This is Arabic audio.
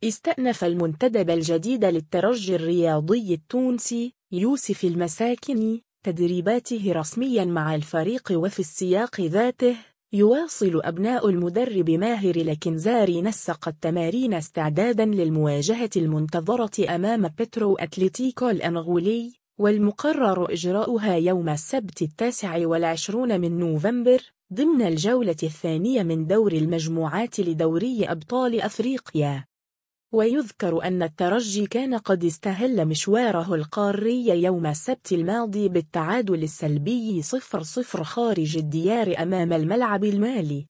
استأنف المنتدب الجديد للترجي الرياضي التونسي يوسف المساكني تدريباته رسميا مع الفريق، وفي السياق ذاته يواصل أبناء المدرب ماهر الكنزاري نسق التمارين استعدادا للمواجهة المنتظرة أمام بيترو أتلتيكو الأنغولي، والمقرر إجراؤها يوم السبت 29 من نوفمبر ضمن الجولة الثانية من دور المجموعات لدوري أبطال أفريقيا. ويذكر أن الترجي كان قد استهل مشواره القاري يوم السبت الماضي بالتعادل السلبي 0-0 خارج الديار أمام الملعب المالي.